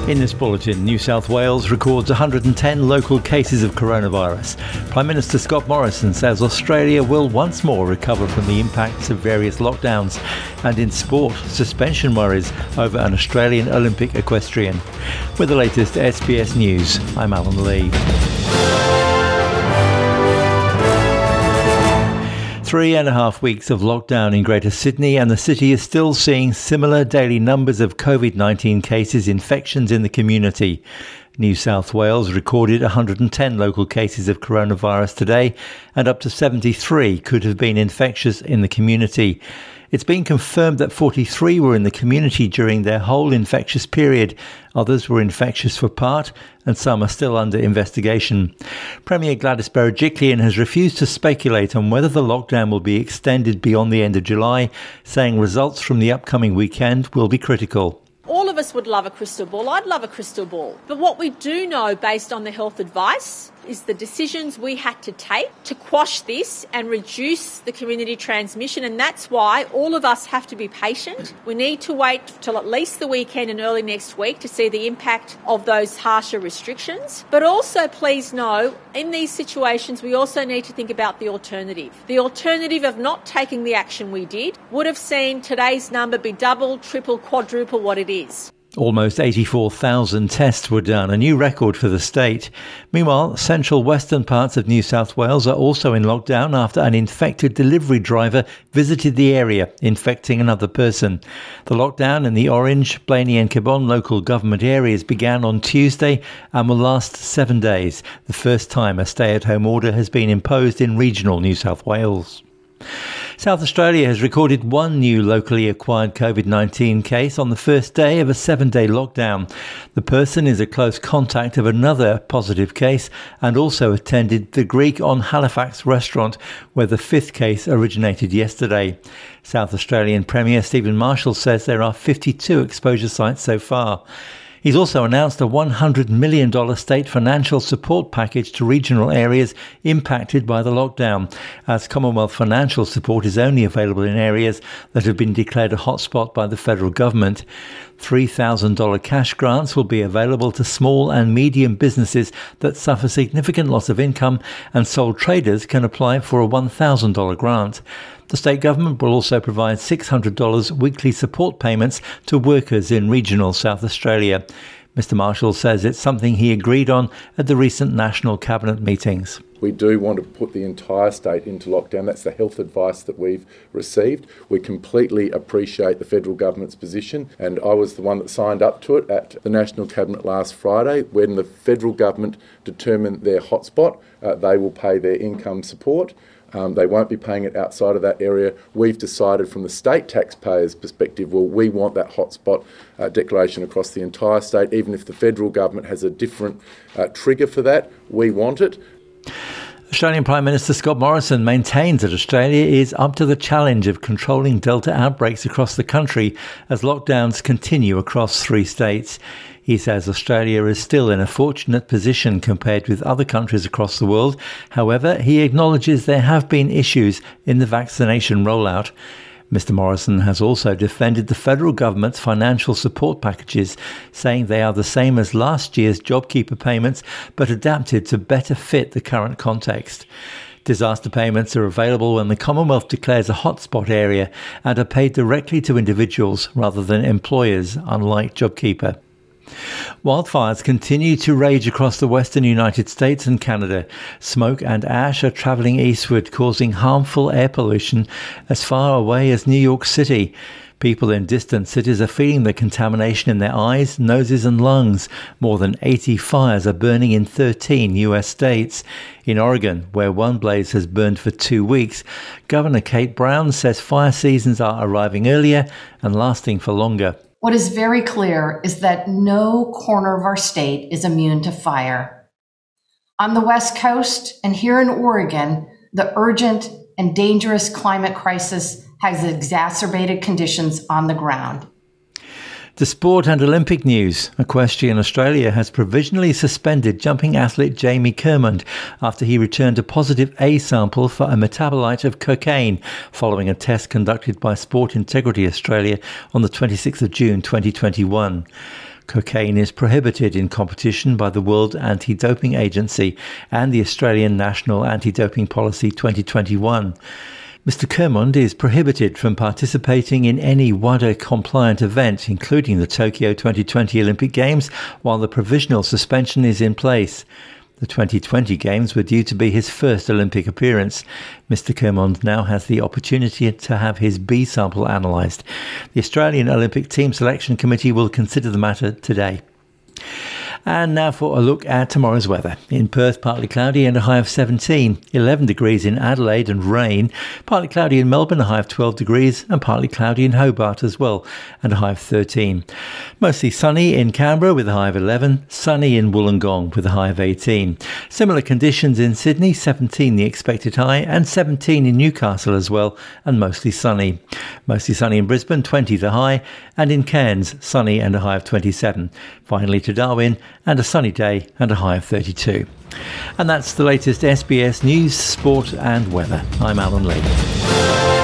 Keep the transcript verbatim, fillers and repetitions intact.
In this bulletin, New South Wales records one hundred ten local cases of coronavirus. Prime Minister Scott Morrison says Australia will once more recover from the impacts of various lockdowns. And in sport, suspension worries over an Australian Olympic equestrian. With the latest S B S News, I'm Alan Lee. Three and a half weeks of lockdown in Greater Sydney, and the city is still seeing similar daily numbers of COVID nineteen cases, infections in the community. New South Wales recorded one hundred ten local cases of coronavirus today, and up to seventy-three could have been infectious in the community. It's been confirmed that forty-three were in the community during their whole infectious period. Others were infectious for part, and some are still under investigation. Premier Gladys Berejiklian has refused to speculate on whether the lockdown will be extended beyond the end of July, saying results from the upcoming weekend will be critical. All of us would love a crystal ball. I'd love a crystal ball. But what we do know, based on the health advice, is the decisions we had to take to quash this and reduce the community transmission. And that's why all of us have to be patient. We need to wait till at least the weekend and early next week to see the impact of those harsher restrictions. But also, please know, in these situations, we also need to think about the alternative. The alternative of not taking the action we did would have seen today's number be double, triple, quadruple what it is. Almost eighty-four thousand tests were done, a new record for the state. Meanwhile, central western parts of New South Wales are also in lockdown after an infected delivery driver visited the area, infecting another person. The lockdown in the Orange, Blaney and Cabonne local government areas began on Tuesday and will last seven days, the first time a stay-at-home order has been imposed in regional New South Wales. South Australia has recorded one new locally acquired COVID nineteen case on the first day of a seven-day lockdown. The person is a close contact of another positive case and also attended the Greek on Halifax restaurant, where the fifth case originated yesterday. South Australian Premier Stephen Marshall says there are fifty-two exposure sites so far. He's also announced a one hundred million dollars state financial support package to regional areas impacted by the lockdown, as Commonwealth financial support is only available in areas that have been declared a hotspot by the federal government. three thousand dollars cash grants will be available to small and medium businesses that suffer significant loss of income, and sole traders can apply for a one thousand dollars grant. The state government will also provide six hundred dollars weekly support payments to workers in regional South Australia. Mister Marshall says it's something he agreed on at the recent National Cabinet meetings. We do want to put the entire state into lockdown. That's the health advice that we've received. We completely appreciate the federal government's position, and I was the one that signed up to it at the National Cabinet last Friday. When the federal government determine their hotspot, uh, they will pay their income support. Um, they won't be paying it outside of that area. We've decided from the state taxpayers' perspective, well, we want that hotspot uh, declaration across the entire state. Even if the federal government has a different uh, trigger for that, we want it. Australian Prime Minister Scott Morrison maintains that Australia is up to the challenge of controlling Delta outbreaks across the country as lockdowns continue across three states. He says Australia is still in a fortunate position compared with other countries across the world. However, he acknowledges there have been issues in the vaccination rollout. Mister Morrison has also defended the federal government's financial support packages, saying they are the same as last year's JobKeeper payments, but adapted to better fit the current context. Disaster payments are available when the Commonwealth declares a hotspot area and are paid directly to individuals rather than employers, unlike JobKeeper. Wildfires continue to rage across the western United States and Canada. Smoke and ash are travelling eastward, causing harmful air pollution as far away as New York City. People in distant cities are feeling the contamination in their eyes, noses and lungs. More than eighty fires are burning in thirteen U S states. In Oregon, where one blaze has burned for two weeks, Governor Kate Brown says fire seasons are arriving earlier and lasting for longer. What is very clear is that no corner of our state is immune to fire. On the West Coast and here in Oregon, the urgent and dangerous climate crisis has exacerbated conditions on the ground. To sport and Olympic news, Equestrian Australia has provisionally suspended jumping athlete Jamie Kermond after he returned a positive A sample for a metabolite of cocaine following a test conducted by Sport Integrity Australia on the twenty-sixth of June twenty twenty-one. Cocaine is prohibited in competition by the World Anti-Doping Agency and the Australian National Anti-Doping Policy twenty twenty-one. Mister Kermond is prohibited from participating in any WADA-compliant event, including the Tokyo twenty twenty Olympic Games, while the provisional suspension is in place. The twenty twenty Games were due to be his first Olympic appearance. Mister Kermond now has the opportunity to have his B sample analysed. The Australian Olympic Team Selection Committee will consider the matter today. And now for a look at tomorrow's weather. In Perth, partly cloudy and a high of seventeen. eleven degrees in Adelaide and rain. Partly cloudy in Melbourne, a high of twelve degrees. And partly cloudy in Hobart as well, and a high of thirteen. Mostly sunny in Canberra with a high of eleven. Sunny in Wollongong with a high of eighteen. Similar conditions in Sydney, seventeen the expected high. And seventeen in Newcastle as well, and mostly sunny. Mostly sunny in Brisbane, twenty the high. And in Cairns, sunny and a high of twenty-seven. Finally to Darwin, and a sunny day and a high of thirty-two. And that's the latest S B S News, Sport and Weather. I'm Alan Lee.